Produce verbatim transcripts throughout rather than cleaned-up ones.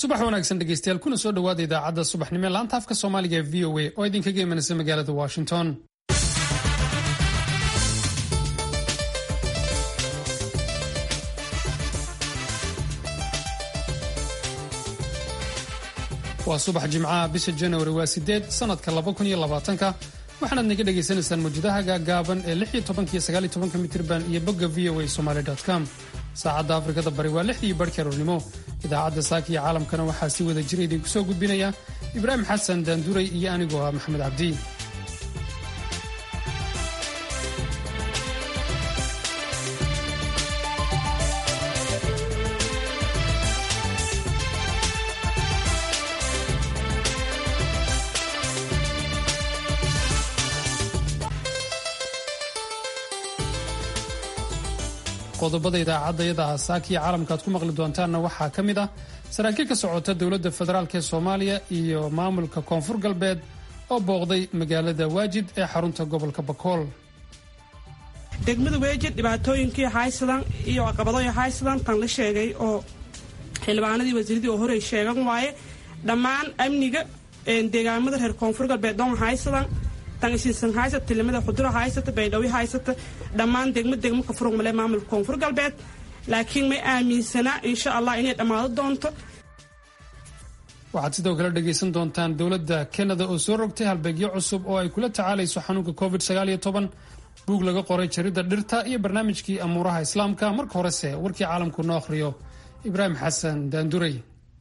subax wanaagsan dhegeystayaal kuna soo dhawaada idaacadda subaxnimo ee laanta afka Soomaaliga ee V O A oo idinkaga imanaysa magaalada Washington. waa subax jimcaha bisha January waa sideed sanadka laba kun iyo labaatan waxaad naga dhageysanaysaan mawjadaha gaagaaban ee lix iyo toban iyo sagaal iyo toban mitirban iyo bogga v o a somali dot com. saacadda Afrikada Bari waa lix iyo barkii aroornimo. idaacadda saaka iyo caalamkana waxaa si wada jira idinku soo gudbinaya Ibraahim Xasan Daanduray iyo anigoo ah Maxamed Cabdi. qodobada idaacadda saaka iyo caalamka aad ku maqli doontaanna waxaa ka mid ah saraakiil ka socota dowladda federaalk ee Soomaaliya iyo maamulka Koonfur Galbeed oo booqday magaalada Waajid ee xarunta gobolka Bakool. degmada Waajid dhibaatooyinkii haysadan iyo caqabadaha haysadan tan la sheegay oo xilbaanadii wasiiradii oo hore sheegan waaye dhammaan amniga ee deegaamada reer Koonfur Galbeed doon haysadan tan isin haysata tilimada xudura haysata baydhawi haysata dhammaan degmada degmo ka furug male maamulka Koonfur Galbeed laakiin ma aaminsana insha Allah inay dhamaado doonto. waxaad sidoo kale dhageysan doontaan dowladda Canada oo soo rogtay halbeegyo cusub oo ay kula tacaalayso xanuunka covid sagaal iyo toban. buug laga qoray jaridda dhirta iyo barnaamijkii amuuraha islaamka. marka horese warkii caalamku noo akhriyo Ibraahim Xasan Daanduray.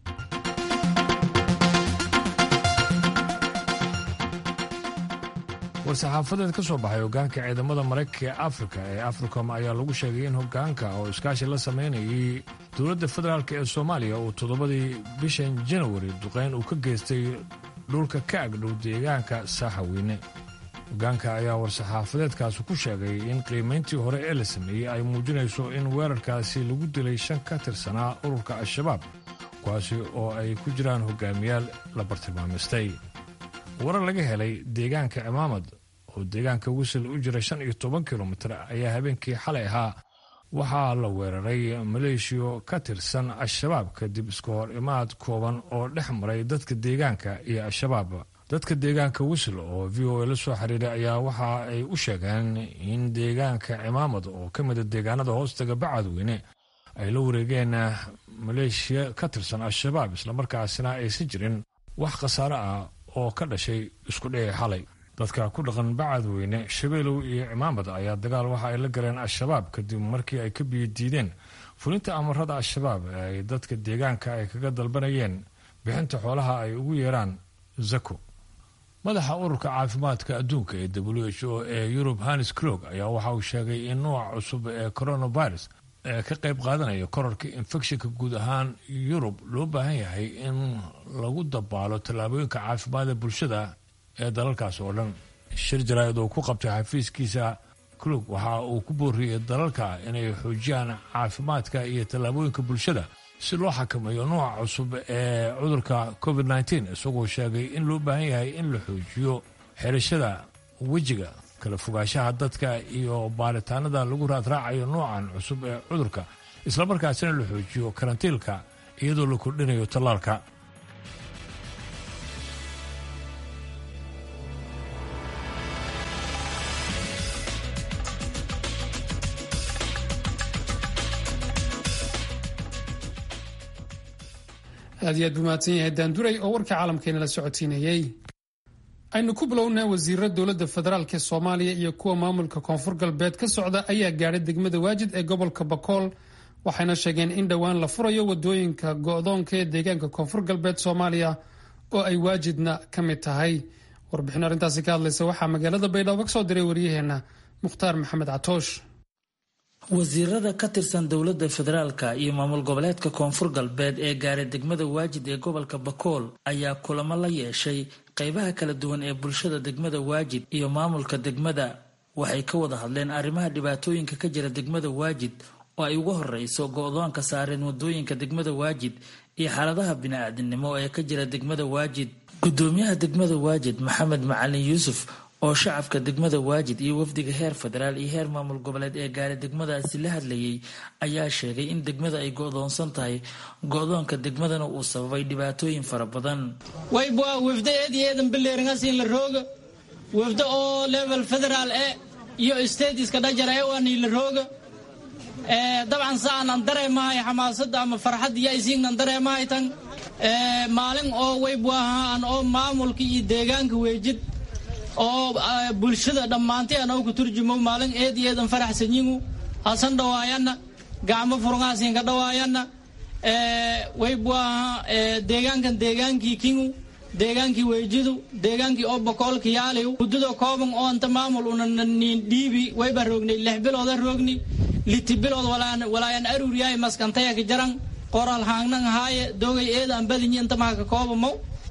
war-saxaafadeed ka soo baxay hoggaanka ciidamada Mareykanka ee Afrika ee Africom ayaa lagu sheegay in hoggaanka oo iskaashi la sameynayay dowladda federaalk ee Soomaaliya uu toddobadii bishan January duqeyn uu ka geystay dhulka ka agdhow deegaanka Saaxaweyne. hoggaanka ayaa war-saxaafadeedkaasi ku sheegay in qiimayntii hore ee la sameeyey ay muujinayso in weerarkaasi lagu dilay shan ka tirsanaa ururka Al-Shabaab kuwaasi oo ay ku jiraan hogaamiyaal la bartilmaameystay. warar laga helay deegaanka Cimaamad oo deegaanka Wisil u jira shan iyo toban kilomitir ayaa habeenkii xalay ahaa waxaa la weeraray maleeshiyo ka tirsan Al-Shabaab kadib iska hor imaad kooban oo dhex maray dadka deegaanka iyo Al-Shabaab. dadka deegaanka Wisil oo V O A la soo xiriiray ayaa waxa ay u sheegeen in deegaanka Cimaamad oo ka mid ah deegaanada hoostaga Bacadweyne ay la wareegeen maleeshiya ka tirsan Al-Shabaab isla markaasina aysan jirin wax khasaare ah oo ka dhashay isku dhacay xalay. dadka ku dhaqan Bacadweyne, Shabeelow iyo Cimaamad ayaa dagaal waxa ay la galeen Al-Shabaab kadib markii ay ka biyo diideen fulinta amarada Al-Shabaab ay dadka deegaanka ay kaga dalbanayeen bixinta xoolaha ay ugu yeeraan zako. madaxa ururka caafimaadka adduunka ee W H O ee Europe Hannes Klug ayaa waxa uu sheegay in nooca cusub ee coronavirus ee ka qayb qaadanaya kororka infekshanka guud ahaan Yurub loo baahan yahay in lagu dabaalo tallaabooyinka caafimaadka bulshada ee dalalkaas oo dhan. shir jaraa'id oo ku qabtay xafiiskiisa Klug waxa uu ku booriyay dalalka inay xoojiyaan caafimaadka iyo tallaabooyinka bulshada si loo xakameeyo nooca cusub ee cudurka covid nineteen isagoo sheegay in loo baahan yahay in la xoojiyo xirashada wejiga, kala fogaanshaha dadka iyo baaritaanada lagu raadraacayo noocan cusub ee cudurka isla markaasina la xoojiyo karantiilka iyadoo la kordhinayo tallaalka. aad iyo aad buu mahadsan yahay Daanduray oo warka caalamkeena la socodsiinayay. aynu ku bilownaa wasiirada dowladda federaalk ee Soomaaliya iyo kuwa maamulka Koonfur Galbeed ka socda ayaa gaaray degmada Waajid ee gobolka Bakool waxayna sheegeen in dhawaan la furayo wadooyinka go'doonka ee deegaanka Koonfur Galbeed Soomaaliya oo ay Waajidna ka mid tahay. warbixin arrintaasi ka hadlaysa waxaa magaalada Baydhabo ka soo diray wariyaheena Mukhtaar Maxamed Catoosh. wasiirada ka tirsan dowladda federaalka iyo maamul goboleedka Koonfur Galbeed ee gaaray degmada Waajid ee gobolka Bakool ayaa kulamo la yeeshay qaybaha kala duwan ee bulshada degmada Waajid iyo maamulka degmada. waxay ka wada hadleen arrimaha dhibaatooyinka ka jira degmada Waajid oo ay ugu horeyso go'doonka saareen wadooyinka degmada Waajid iyo xaaladaha bini'aadanimo ee ka jira degmada Waajid. gudoomiyaha degmada Waajid Maxamed Macalin Yuusuf oo shacabka degmada waajid iyo wafdiga heer federaal iyo heer maamul goboleed ee gaaray degmadaasi la hadlayay ayaa sheegay in degmada ay go'doonsan tahay go'doonka degmadana uu sababay dhibaatooyin fara badan. wayba wafda eedeedan bileeringas in la rooga wafda oo level federaal ee iyo state iska dhajara ee waan la rooga ee dabcan saan aan dareemahay xamaasada ama farxad iyo isiin aan dareemahay tan ee maalin oo wayba aan oo maamulka iyo deegaanka weejid oo bulshada dhamaantii aan ugu turjumo maalin eedeedan faraxsan yihiin hasan dhawaayana gacmo furnaasiin ka dhawaayana ee wayba ee deegaankan deegaankii kingu deegaankii weejidu deegaankii oo boqolka yaaliyo guddida kooban oo anta maamul una nin dhiibi wayba roognay lix bilood roogni liti bilood walaan walaan aruuriyay maskantaya ka jaran qoral haangnan haaye doogay eedan badin inta ma ka koobamo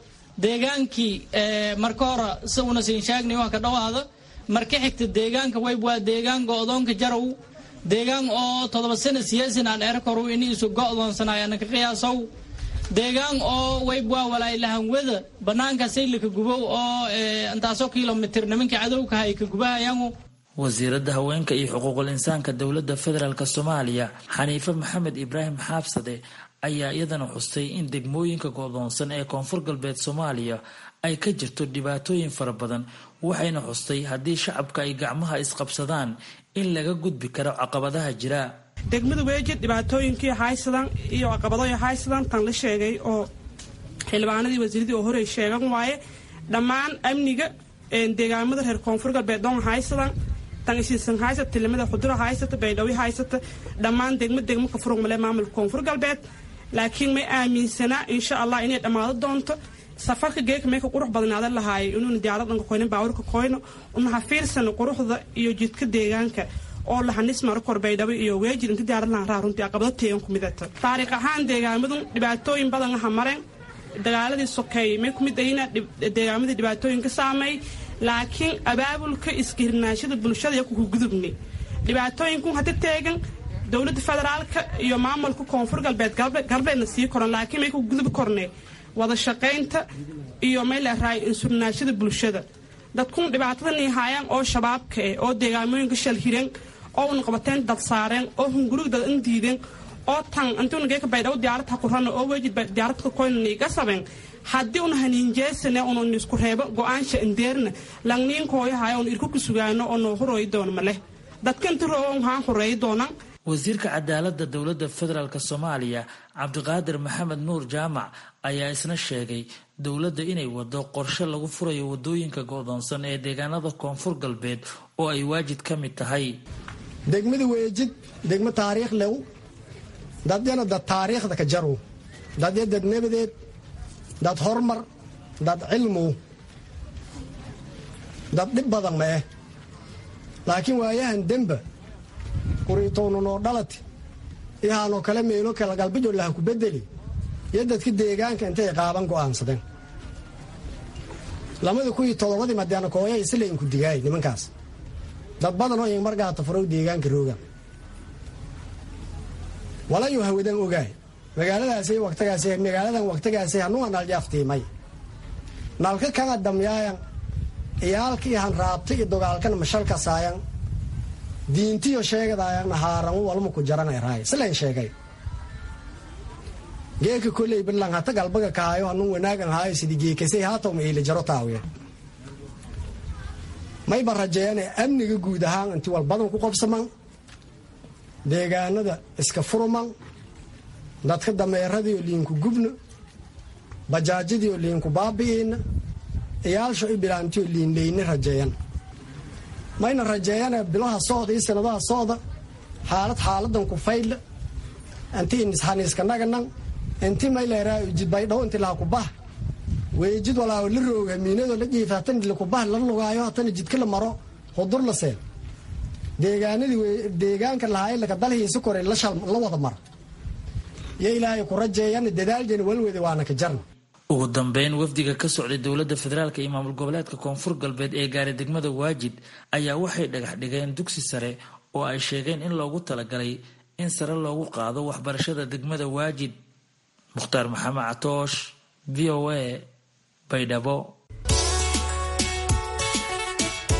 deegaankii ee marka hore sawna siin sheegnay waa ka dhawaada marka xigta deegaanka wayba deegaan go'doonka jarow deegaan oo todoba sano siyaasin aan erkoro in isu go'doonsanayaan ka qiyaasow deegaan oo wayba walaa ilahan wada banaanka saylka gubow oo intaasoo kilomitir nimanka cadowka hay ka gubayaan. wasiirada haweenka iyo xuquuqul insaanka dowladda federaalk Soomaaliya Xaniifa Maxamed Ibraahim Xaabsade ayaa iyadana xustay in degmooyinka go'doonsan ee koonfur galbeed Soomaaliya ay ka jirto dhibaatooyin fara badan waxayna xustay haddii shacabka ay gacmaha isqabsadaan in laga gudbi karo caqabadaha jira. degmada weejid dhibaatooyinkii haysadan iyo caqabadaha haysadan tan la sheegay oo xilbaanadii wasiiradii oo hore sheegan waaye dhammaan amniga ee deegaamada reer koonfur galbeed doon haysadan tan isiisan haysata tilmada xudura haysata baydhawi haysata dhammaan degmada degmo ka furug male maamulka koonfur galbeed laakiin may aaminsana insha Allah inay dhamaado doonto safarka geek meeka qurux badnaada lahaay inuu diyaaradan ka qoynin baawrka qoyno una fiirsan quruxda iyo jidka deegaanka oo la hanis mar kor baydhawi iyo weejid inta diyaaradan raaruntii aqabadateen ku midata taariikh ahaan deegaamadu dhibaatooyin badan ah mareen dagaaladii sokay may ku mid ayna deegaamada dhibaatooyin ka saameey laakiin abaabulka iskirnaashada bulshada iyo ku gudubni dhibaatooyinku hadda teegan dawladda federaalka iyo maamulka koonfur galbeed galbeedna sii koran laakiin may ku gudub kornay wada shaqaynta iyo meel la raay insurnaashada bulshada dadku dhibaatadan ay hayaan oo shabaabka ee oo deegaamooyinka shal hireen oo un qabateen dad saareen oo hungurug dad indiideen oo tan antuun geeka baydhaw diyaarad ha qurana oo weejid diyaarad ka qoynay ka sabeen haddii una haninjeesana una isku reebo go'aansha indeerna langniinkoo yahay oo irku ku sugaano oo noo horooy doon male dadkan tiroo waxaan horeey doonaan. wasiirka cadaaladda dowladda federaalk Soomaaliya Cabdiqaadir Maxamed Nuur Jaamac ayaa isna sheegay dowladda inay wado qorshe lagu furayo wadooyinka go'doonsan ee deegaanada koonfur galbeed oo ay waajid ka mid tahay. degmada weejid degmo taariikh leh dadana dad taariikhda ka jaro dad dad nabadeed dad hormar dad cilmu dad dhib badan ma ah laakiin waayahan demba qoriitoonu noo dhalati iyaanoo kale meelo kala galbijo laha ku bedeli iyo dadka deegaanka intay qaaban go'aansadeen lamada kuwii todobadii madaana kooya isla in ku digaay nimankaas dad badan oo in markaa tafarow deegaanka rooga walayo hawadan ogaay magaaladaasay waqtigaasay magaaladan waqtigaasay hanu aan aljaaftiimay nalka kana damyaayan iyaalkii han raabtay iyo dagaalkan mashalka saayan diintiyo sheegadaayaan haaran walma ku jaranay raay sileen sheegay geeka kulay bilan hata galbaga kaayo anu wanaagan haayo sidii geekasay haato ma ila jaro taawiya may barajeene amniga guud ahaan intii walbadan ku qabsaman deegaanada iska furman dadka dameeradii oo liinku gubno bajaajidii oo liinku baabi'ina iyaalsho ibilaantii oo liin leyni rajeeyan mayna rajeeyana bilaha socda iyo sanadaha socda xaalad xaaladan ku faydla antii ishaniiska naganan intii may leeraa jid baydhaw intii laha ku bah weejid walaa la rooga miinado la jiifatan la ku bah la lugaayo hatan jidka la maro hudur la seen deegaanadii deegaanka lahaay la ka dalhiisa koray la shal la wada mar ya ilaahay ku rajeeyana dadaaljeena walwada waana ka jarna. ugu dambeyn wafdiga ka socday dowladda federaalk iyo maamul goboleedka koonfur galbeed ee gaaray degmada waajid ayaa waxay dhagax dhigeen dugsi sare oo ay sheegeen in loogu talagalay in sare loogu qaado waxbarashada degmada waajid. Mukhtaar Maxamed Catoosh, V O A, Baydhabo.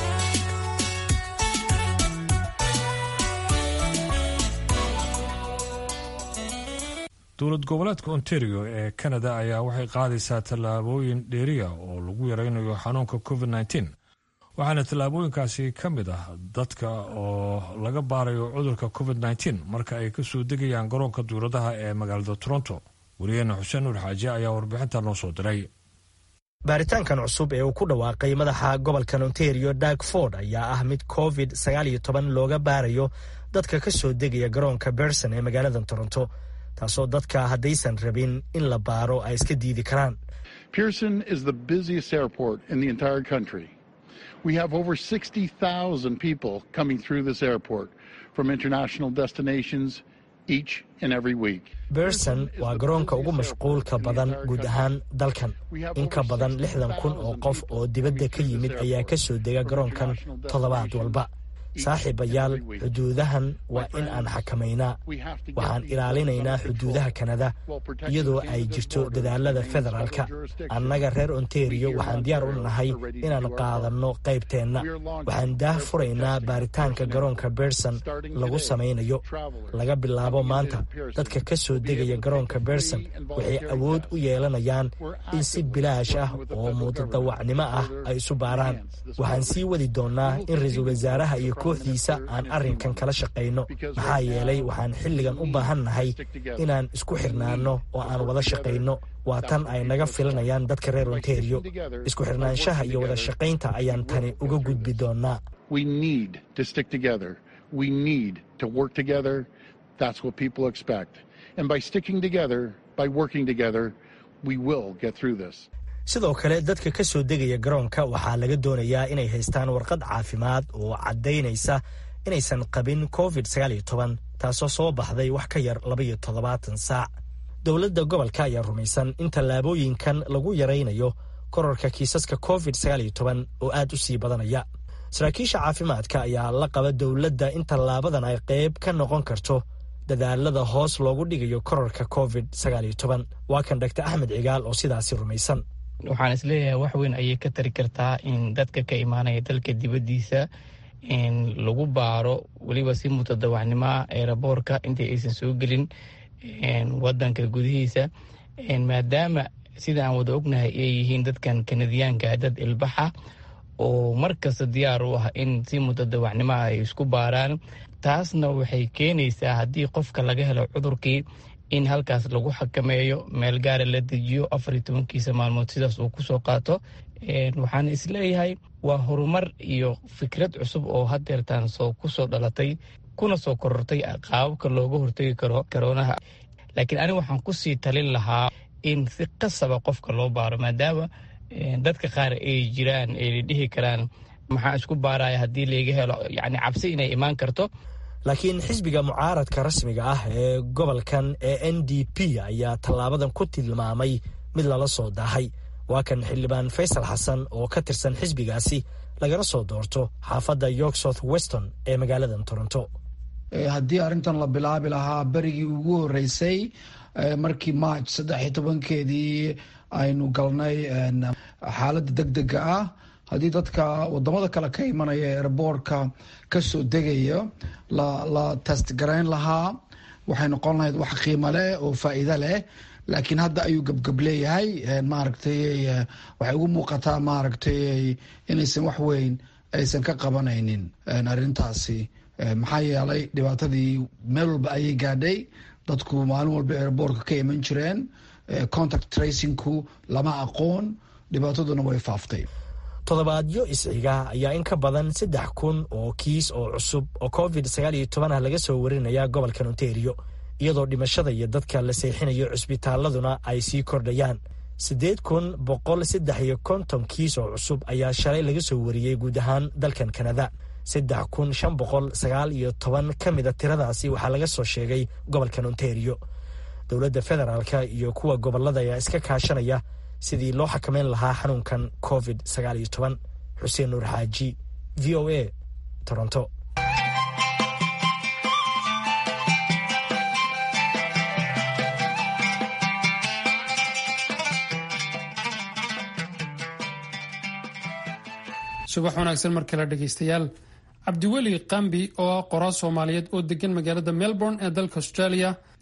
dowlad goboleedka ontario ee canada ayaa waxay qaadaysaa tallaabooyin dheeriya oo lagu yaraynayo xanuunka covid nneteen waxaana tallaabooyinkaasi ka mid ah dadka oo laga baarayo cudurka covid nneteen marka ay ka soo degayaan garoonka duuradaha ee magaalada toronto wariyaheena xuseen nuur xaaji ayaa warbixinta noo soo diray. baaritaankan cusub ee uu ku dhawaaqay madaxa gobolka ontario Doug Ford ayaa ah mid covid sagaal iyo toban looga baarayo dadka ka soo degaya garoonka Pearson ee magaalada Toronto taasoo dadka haddaysan rabin in la baaro ay iska diidi karaan. Pearson is the busiest airport in the entire country. We have over sixty thousand people coming through this airport from international destinations each and every week. Pearson waa garoonka ugu mashquulka badan guud ahaan dalkan. In ka badan lixdan kun oo qof oo dibadda ka yimid ayaa ka soo dega garoonkan toddobaad walba. saaxiibayaal xuduudahan waa in aan xakamaynaa. waxaan ilaalinaynaa xuduudaha kanada iyadoo ay jirto dadaalada federaalka. annaga reer ontario waxaan diyaar u nahay inaan qaadanno qaybteenna. waxaan daah furaynaa baaritaanka garoonka Pearson lagu samaynayo. laga bilaabo maanta dadka ka soo degaya garoonka Pearson waxay awood u yeelanayaan in si bilaash ah oo mutadawacnimo ah ay isu baaraan. waxaan sii wadi doonaa in ra-iisul wasaaraha iyo kooxdiisa aan arrinkan kala shaqayno maxaa yeelay waxaan xilligan u baahannahay inaan isku xirnaanno oo aan wada shaqayno. waa tan ay naga filanayaan dadka reer Ontario. isku xirnaanshaha iyo wada shaqaynta ayaan tani uga gudbi doonaa. We need to stick together. We need to work together. That's what people expect. And by sticking together, by working together, we will get through this. sidoo kale dadka ka soo degaya garoonka waxaa laga doonayaa inay haystaan warqad caafimaad oo caddaynaysa inaysan qabin covid sagaal iyo toban taasoo soo baxday wax ka yar laba iyo toddobaatan saac. dowladda gobolka ayaa rumaysan in tallaabooyinkan lagu yaraynayo kororka kiisaska covid sagaal iyo toban oo aad u sii badanaya. saraakiisha caafimaadka ayaa la qaba dowladda in tallaabadan ay qayb ka noqon karto dadaalada hoos loogu dhigayo kororka covid sagaal iyo toban. waa kan Doctor Axmed Cigaal oo sidaasi rumaysan. waxaan isleeyahay wax weyn ayay ka tari kartaa in dadka ka imaanaya dalka dibaddiisa in lagu baaro weliba si mutadawacnimoa eeraboorka intii aysan soo gelin wadanka gudihiisa maadaama sida aan wada ognahay ay yihiin dadkan kanadiyaanka dad ilbaxa oo markasta diyaar u ah in si mutadawacnimoa ay isku baaraan. taasna waxay keenaysaa haddii qofka laga helo cudurkii in halkaas lagu xakameeyo meel gaara la dejiyo afar iyo tobankiisa maalmood sidaas uu kusoo qaato. waxaan isleeyahay waa horumar iyo fikrad cusub oo hadeertaan soo kusoo dhalatay kuna soo korortay qaababka looga hortegi karo karoonaha. laakiin aniga waxaan kusii talin lahaa in si qasaba qofka loo baaro maadaama dadka qaar ay jiraan ay dhihi karaan maxaa isku baaraya haddii laga helo yani cabsi inay imaan karto. laakiin xisbiga mucaaradka rasmiga ah ee gobolkan ee N D P ayaa tallaabadan ku tilmaamay mid lala soo daahay. waa kan xildhibaan Faysal Xasan oo ka tirsan xisbigaasi lagana soo doorto xaafadda York South Weston ee magaalada Toronto. haddii arrintan la bilaabi lahaa berigii ugu horreysay markii March saddex iyo tobankeedii aynu galnay xaaladda degdega ah haddii dadka wadamada kale ka imanaya airboortka ka soo degaya la la test garayn lahaa waxay noqon lahayd wax qiimo leh oo faa'iido leh. laakiin hadda ayuu gabgab leeyahay maaragtay waxay ugu muuqataa maaragtay inaysan wax weyn aysan ka qabanaynin arrintaasi maxaa yeelay dhibaatadii meel walba ayay gaadhay. dadku maalin walba airboortka ka iman jireen contact tracingku lama aqoon dhibaataduna way faaftay. toddobaadyo isciga ayaa in ka badan saddex kun oo kiis oo cusub oo covid sagaal iyo toban ah laga soo warinaya gobolkan Ontario iyadoo dhimashada iyo dadka la seexinayo cusbitaaladuna ay sii kordhayaan. siddeed kun boqol saddex iyo konton kiis oo cusub ayaa shalay laga soo wariyey guud ahaan dalkan Canada. saddex kun shan boqol sagaal iyo toban ka mida tiradaasi waxaa laga soo sheegay gobolkan Ontario. dowladda federaalka iyo kuwa gobolada ayaa iska kaashanaya sidii loo xakameyn lahaa xanuunkan covid sagaal iyo toban. xuseen nuur xaaji v o a Toronto. subax wanaagsan mar kale dhegaystayaal. cabdiweli qambi oo ah qoraa soomaaliyeed oo degan magaalada Melbourne ee dalka Australia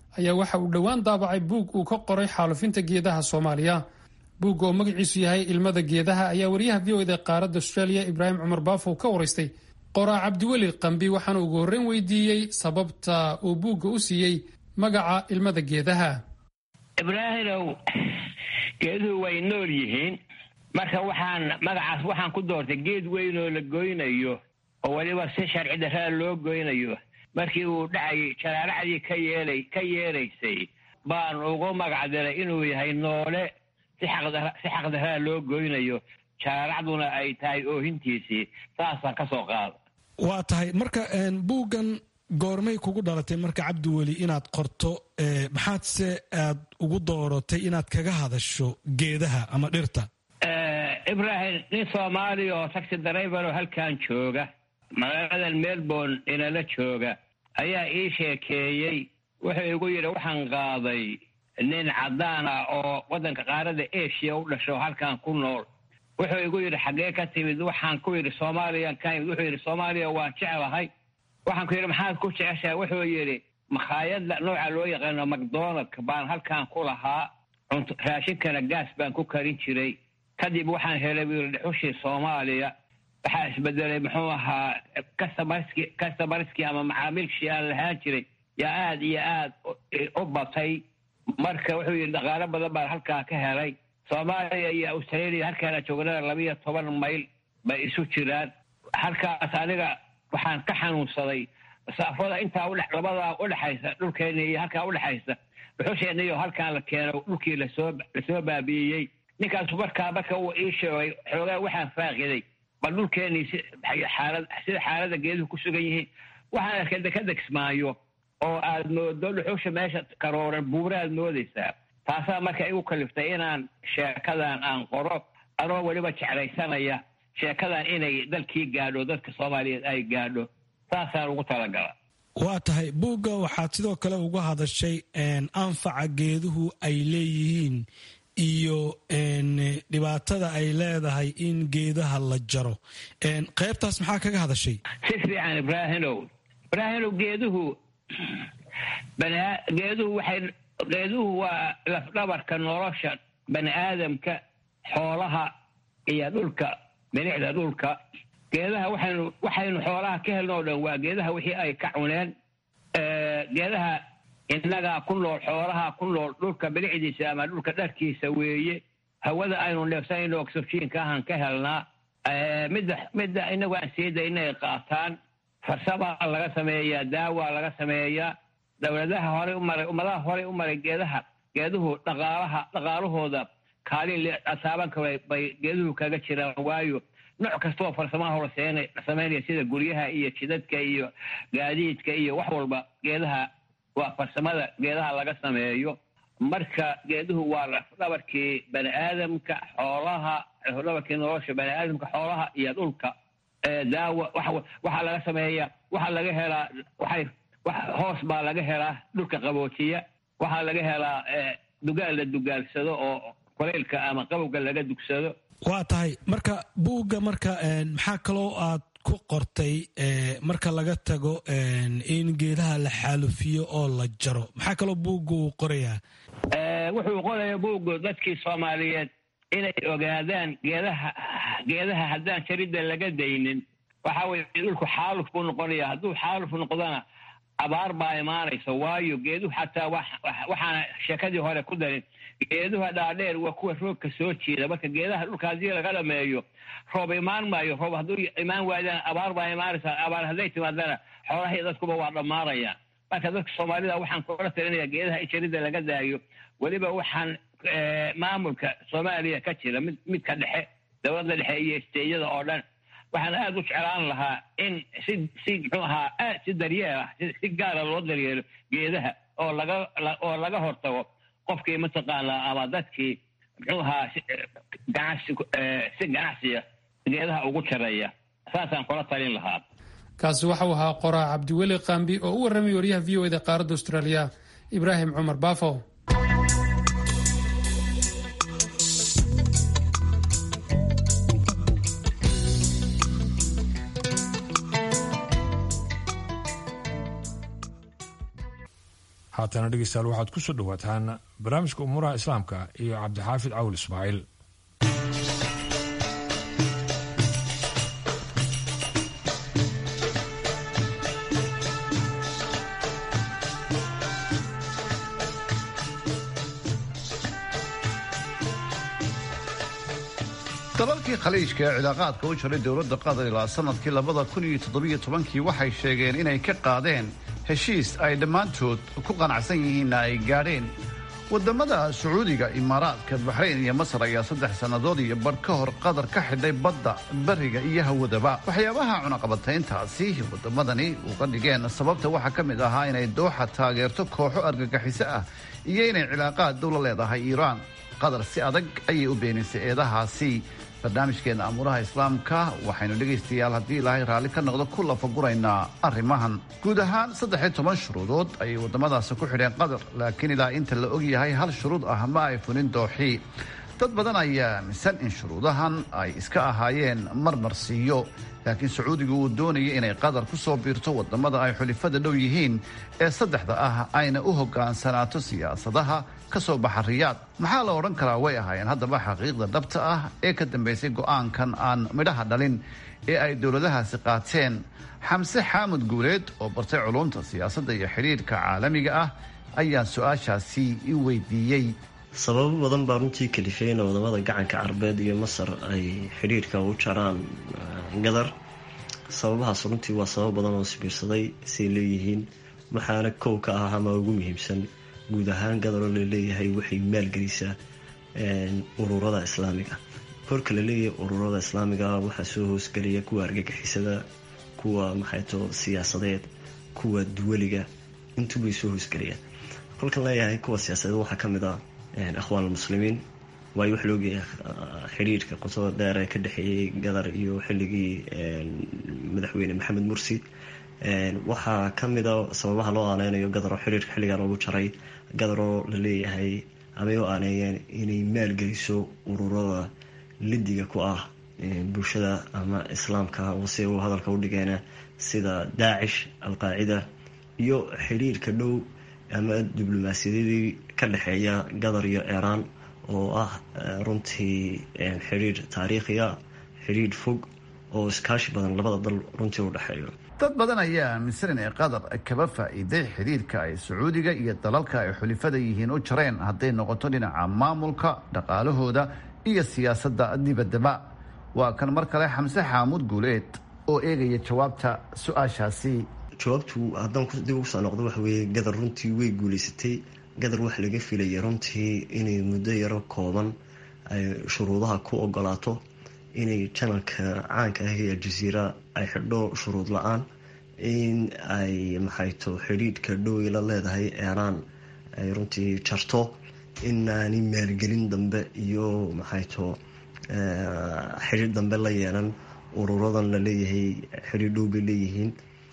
ayaa waxa uu dhowaan daabacay buug uu ka qoray xaalufinta geedaha soomaaliya. buugga oo magaciisu yahay ilmada geedaha ayaa wariyaha v o eda qaaradda australia ibraahim cumar baafow ka waraystay qoraa cabdiweli qambi, waxaana ugu horreyn weydiiyey sababta uu buugga u siiyey magaca ilmada geedaha. ibraahimow, geeduhu way nool yihiin, marka waxaan magacaas waxaan ku doortay geed weyn oo la goynayo oo weliba si sharci darrada loo goynayo. markii uu dhacayay jaraaracdii ka yeelay ka yeeraysay baan ugu magacdiray inuu yahay noole si xaqdarrada loo goynayo, jaraaracduna ay tahay oohintiisii. saasaan ka soo qaada. waa tahay marka buuggan goormay kugu dhalatay marka cabdiweli inaad qorto? maxaad se aad ugu dooratay inaad kaga hadasho geedaha ama dhirta? ibraahim, nin soomaaliya oo taxi driver oo halkan jooga magaaladan melbourne inala jooga ayaa ii sheekeeyey. wuxuu igu yidhi waxaan qaaday nin caddaan ah oo waddanka qaarada asia u dhasho halkan ku nool. wuxuu igu yidhi xaggee ka timid? waxaan ku yidhi soomaaliyan ka imid. wuxuu yidhi soomaaliya waan jeclahay. waxaan ku yidhi maxaad ku jeceshahay? wuxuu yidhi makhaayadda nooca loo yaqaano macdonaldka baan halkan ku lahaa, raashinkana gaas baan ku karin jiray. kadib waxaan helay buu yidhi dhuxushii soomaaliya. waxaa isbedelay muxuu ahaa customarski customarski ama macaamiilshii aan lahaan jiray yaa aad iyo aad u batay. marka wuxuu yidhi dhaqaalo badan baan halkaa ka helay. soomaaliya iyo australia halkaana joognada labiiyo toban mayl bay isu jiraan. halkaas aniga waxaan ka xanuunsaday masaafada intaa labadaa udhexaysa dhulkeena iyo halkaa udhexaysa dhuxusheena iyo halkaan la keeno dhulkii lasoo lasoo baabi'iyey. ninkaas markaa marka uu ii sheegay xoogaa waxaan faaqiday bal dhulkeenii sida xaalada geeduhu ku sugan yihiin. waxaan arkay dekada Kismaayo oo aad moodo dhuxusha meesha karooran buuraad moodaysaa. taasaa marka igu kaliftay inaan sheekadan aan qoro, anoo weliba jeclaysanaya sheekadan inay dalkii gaadho, dadka Soomaaliyeed ay gaadho. saasaan ugu talagala. waa tahay buugga waxaad sidoo kale uga hadashay anfaca geeduhu ay leeyihiin iyo dhibaatada ay leedahay in geedaha la jaro. qaybtaas maxaa kaga hadashay? si fiican ibraahimow. ibraahimow, geeduhu geeduhu waxay geeduhu waa lafdhabarka nolosha bani aadamka, xoolaha iyo dhulka, bilicda dhulka. geedaha waxaynu waxaynu xoolaha ka helno o dhan waa geedaha wixii ay ka cuneen. geedaha innagaa ku nool, xoolaha ku nool, dhulka bilicdiisa ama dhulka dharkiisa weeye. hawada aynu neefsanayno oxygenka ahaan ka helnaa. midda midda inagu aan siida inay qaataan. farsamaa laga sameeyaa, daawaa laga sameeyaa. dowladaha horey u maray ummadaha horey u maray geedaha geeduhu dhaqaalaha dhaqaalahooda kaalin asaaban kale bay geeduhu kaga jiraan. waayo nooc kastoo farsamaha hore sameynaya sida guryaha iyo jidadka iyo gaadiidka iyo wax walba geedaha waa farsamada geedaha laga sameeyo. marka geeduhu waa lafdhabarkii bani aadamka, xoolaha, lafdhabarkii nolosha bani aadamka, xoolaha iyo dhulka. daawa waxaa laga sameeyaa, waxaa laga helaa waxay hoos baa laga helaa dhulka qaboojiya. waxaa laga helaa dugaal la dugaalsado oo kuleylka ama qabowga laga dugsado. waa tahay marka buugga marka maxaa kaloo aad ku qortay marka laga tago in geedaha la xaalufiyo oo la jaro? maxaa kaloo buugga uu qorayaa? wuxuu qoraya buuggu dadkii Soomaaliyeed inay ogaadaan geedaha geedaha haddaan jaridda laga daynin waxa weeye dhulku xaaluf buu noqonaya. hadduu xaaluf noqdana abaar baa imaanaysa. waayo geeduhu xataa waxaana sheekadii hore ku darin, geeduha dhaadheer waa kuwa roobka soo jiida. marka geedaha dhulka haddii laga dhameeyo roob imaan maayo. roob hadduu imaan waayana abaar baa imaanaysa. abaar hadday timaadana xoolahii dadkuba waa dhammaanayaan. marka dadka Soomaalida waxaan kula talinaya geedaha in jaridda laga daayo. weliba waxaan maamulka Soomaaliya ka jira mid midka dhexe, dowladda dhexe iyo isteeyada oo dhan, waxaan aad u jeclaan lahaa in si si muxuu ahaa aad si daryeel ah si gaara loo daryeelo geedaha oo laga oo laga hortago qofkii mataqaanaa ama dadkii muxuu ahaa ganacsi si ganacsiya geedaha ugu jareeya. saasaan kula talin lahaa. kaasi waxau ahaa qoraa cabdiweli qambi oo u warramay wariyaha v o eda qaaradda australia ibraahim cumar baafo. haatana dhegeystayaal waxaad ku soo dhawaataan barnaamijka umuuraha islaamka iyo cabdixaafid cawl ismaaciil. dalalkii khaliijka ee cilaaqaadka u jiray dowladda qatar ilaa sanadkii labada kun iyo toddobiyo tobankii waxay sheegeen inay ka qaadeen heshiis ay dhammaantood ku qanacsan yihiinna ay gaadheen. wadamada sacuudiga, imaaraadka, baxrayn iyo masar ayaa saddex sannadood iyo badh ka hor qatar ka xidhay badda, bariga iyo hawadaba. waxyaabaha cunaqabatayntaasi wadamadani uga dhigeen sababta waxaa ka mid ahaa inay dooxa taageerto kooxo argagixiso ah iyo inay cilaaqaad dowla leedahay iiraan. qatar si adag ayay u beenisay eedahaasi. barnaamijkeena amuuraha islaamka waxaynu dhegaystayaal haddii ilaahay raalli ka noqdo ku lafaguraynaa arrimahan. guud ahaan saddex iyo toban shuruudood ayay waddamadaasi ku xidheen qatar, laakiin ilaa inta la ogyahay hal shuruud ah ma ay fulin dooxii. dad badan ayaa aaminsan in shuruudahan ay iska ahaayeen marmarsiiyo, laakiin sacuudigu uu doonayay inay qatar ku soo biirto waddamada ay xulifada dhow yihiin ee saddexda ah ayna u hoggaansanaato siyaasadaha ka soo baxa riyaad. maxaa la odhan karaa way ahaayeen haddaba xaqiiqda dhabta ah ee ka dambaysay go'aankan aan midhaha dhalin ee ay dowladahaasi qaateen? xamse xaamud guuleed oo bartay culumta siyaasadda iyo xidhiirka caalamiga ah ayaan su-aashaasi i weydiiyey. sababo badan baa runtii kalifay in wadamada gacanka carbeed iyo masar ay xidhiirka u jaraan qatar. sababahaas runtii waa sabab badan oo isbiirsaday say leeyihiin, waxaana kow ka ah ama ugu muhiimsan guud ahaan qatar oo laleeyahay waxay maalgelisaa ururada islaamiga. korka laleeyahay ururada islaamiga waxaa soo hoosgelaya kuwa argagixisada, kuwa maxayto siyaasadeed, kuwa duwaliga, intubay soo hoosgelayaan. kolkan leeyahay kuwa siyaasadeed waxaa kamid ah akhwaan almuslimiin, waayo wax loogeeya xiriirka qotada dheer ee ka dhexeeyay qatar iyo xilligii madaxweyne maxamed mursi. waxaa kamida sababaha loo aaneynayo qatar oo xiriirka xilligan ugu jaray qatar oo laleeyahay amay u aaneeyeen inay maalgeliso ururada lidiga ku ah bulshada ama islaamka, si uu hadalka udhigeena sida daacish, alqaacida iyo xiriirka dhow ama diblomaasiyadii ka dhexeeya qatar iyo iiraan oo ah runtii xiriir taariikhiya, xiriir fog oo iskaashi badan labada dal runtii u dhexeeyo. dad badan ayaa aaminsan inay qatar kaba faa'iiday xiriirka ay sacuudiga iyo dalalka ay xulifada yihiin u jareen hadday noqoto dhinaca maamulka, dhaqaalahooda iyo siyaasadda dibaddaba. waa kan mar kale xamse xaamud guuleed oo eegaya jawaabta su-aashaasi. jawaabtu haddaan dib ugu soo noqdo waxa weeye qatar runtii way guulaysatay. qatar waxa laga filayay runtii inay muddo yaro kooban ay shuruudaha ku ogolaato inay janalka caanka ah ee aljaziira ay xidho shuruud la-aan, in ay maxayto xidhiidhka dhowi la leedahay iiraan ay runtii jarto, inaani maalgelin dambe iyo maxayto xidhiidh dambe la yeelan ururadan la leeyahay xidhiidh dhow bay leeyihiin.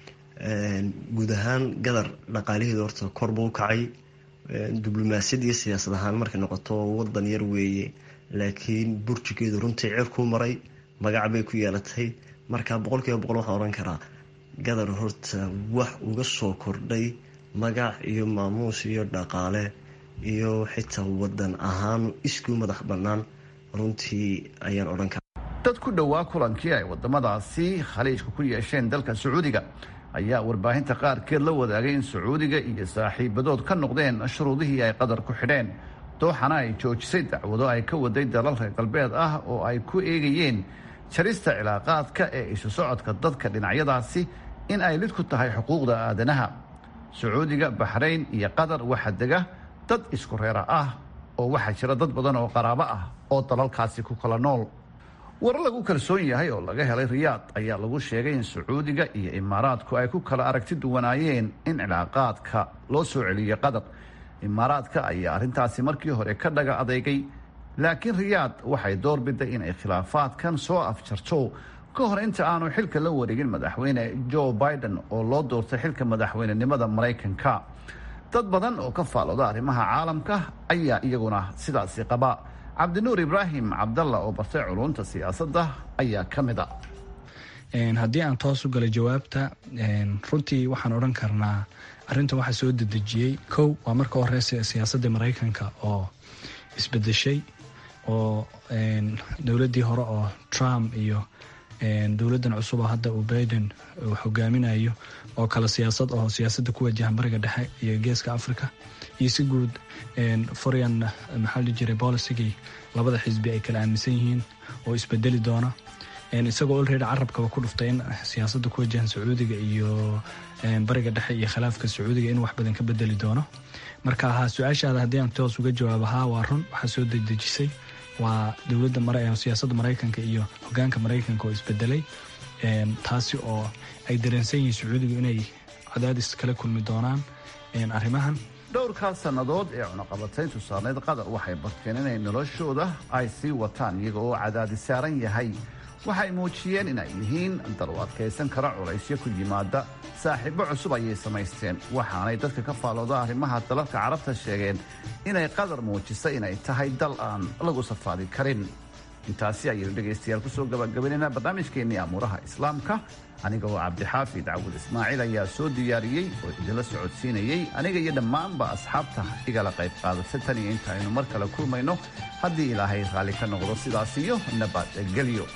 guud ahaan qatar dhaqaalaheeda horta korba u kacay. diblomaasiyad iyo siyaasad ahaan markay noqoto wadan yar weeye, laakiin burjigeedu runtii cirkuu maray, magac bay ku yeelatay. marka boqol kiiba boqol waxaan oran karaa qatar horta wax uga soo kordhay magac iyo maamuus iyo dhaqaale iyo xitaa wadan ahaan isku madax bannaan runtii ayaan odhan karaa. dad ku dhowaa kulankii ay wadamadaasi khaliijka ku yeesheen dalka sacuudiga ayaa warbaahinta qaarkeed la wadaagay in sacuudiga iyo saaxiibadood ka noqdeen shuruudihii ay qatar ku xidheen. dooxana ay joojisay dacwado ay ka waday dalal reer galbeed ah oo ay ku eegayeen jarista cilaaqaadka ee isu socodka dadka dhinacyadaasi in ay lid ku tahay xuquuqda aadanaha. sacuudiga, baxrayn iyo qatar waxaa dega dad isku reera ah oo waxaa jira dad badan oo qaraabo ah oo dalalkaasi ku kala nool. warar lagu kalsoon yahay oo laga helay riyaad ayaa lagu sheegay in sacuudiga iyo imaaraadku ay ku kala aragti duwanaayeen in cilaaqaadka loo soo celiyay qatar. imaaraadka ayaa arrintaasi markii hore ka dhaga adeegay, laakiin riyaad waxay doorbiday inay khilaafaadkan soo afjarto ka hor inta aanu xilka la wareegin madaxweyne joe biden oo loo doortay xilka madaxweynenimada maraykanka. dad badan oo ka faalooda arrimaha caalamka ayaa iyaguna sidaasi qaba. cabdinuur ibraahim cabdalla oo bartay culunta siyaasadda ayaa ka mid a. haddii aan toos u galo jawaabta, runtii waxaan odhan karnaa arrintan waxaa soo dedejiyey kow waa marka horeysa siyaasadda maraykanka oo isbedeshay oo dowladdii hore oo Trump iyo dowladdan cusub oo hadda uu Biden uu hogaaminayo oo kala siyaasad oo siyaasadda ku wajahan bariga dhexe iyo geeska Afrika iyo si guud foreign maxalli jiray policy labada xisbi ay kala aaminsan yihiin oo isbedeli doona isagoo already carabka ku dhuftay in siyaasadda ku wajahan Sacuudiga iyo bariga dhexe iyo khilaafka Sacuudiga in wax badan ka bedeli doono marka ha su'aashaada haddii aan toos uga jawaabaha waa run waxa soo dedejisay waa dowladda Mareykanka siyaasadda Mareykanka iyo hoggaanka Mareykanka oo isbedelay taasi oo ay dareensan yihiin Sacuudiga inay cadaadis kala kulmi doonaan arrimahan dhowrka sannadood ee cunaqabatayntu saarneyd qatar waxay barteen inay noloshooda ay sii wataan iyaga oo cadaadis saaran yahay waxay muujiyeen inay yihiin dal u adkaysan kara culaysyo ku yimaada saaxiibo cusub ayay samaysteen waxaanay dadka ka faalooda arrimaha dalalka carabta sheegeen inay qatar muujisa inay tahay dal aan lagu safaari karin intaasi ayaynu dhegaystayaal ku soo gabagabaynayna barnaamijkeennii amuuraha islaamka aniga oo cabdixaafid cawud ismaaciil ayaa soo diyaariyey oo idinla socodsiinayey aniga iyo dhammaanba asxaabta igala qayb qaadata tan iyo inta aynu mar kale kulmayno haddii ilaahay raalli ka noqdo sidaas iyo nabadgelyo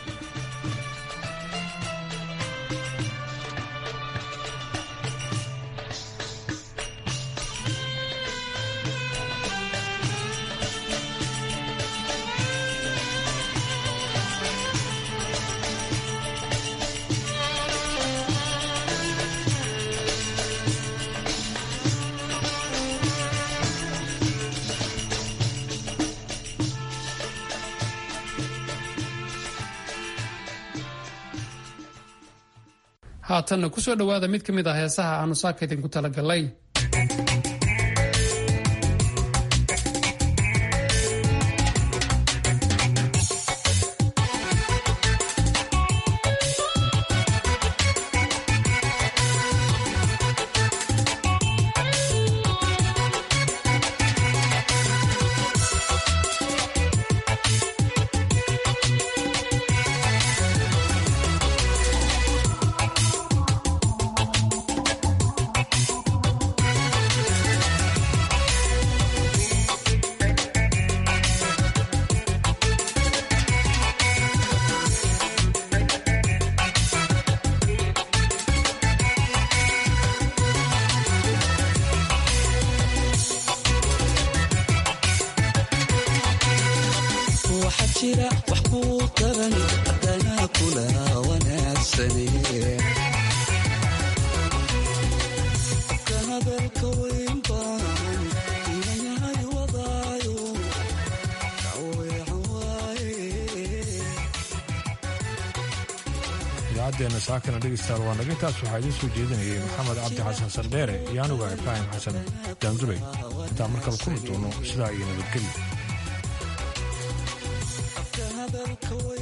haatanna ku soo dhowaada mid ka mid ah heesaha aanu saaka idinku talagalay idaacaddeena saakana dhegeystayaal waa naga intaas waxaa idiin soo jeedinayay maxamed cabdi xasan sandheere iyo anuga ibraahim xasan daanduley intaan markaba kulmi doono sidaa iyo nabadgelyo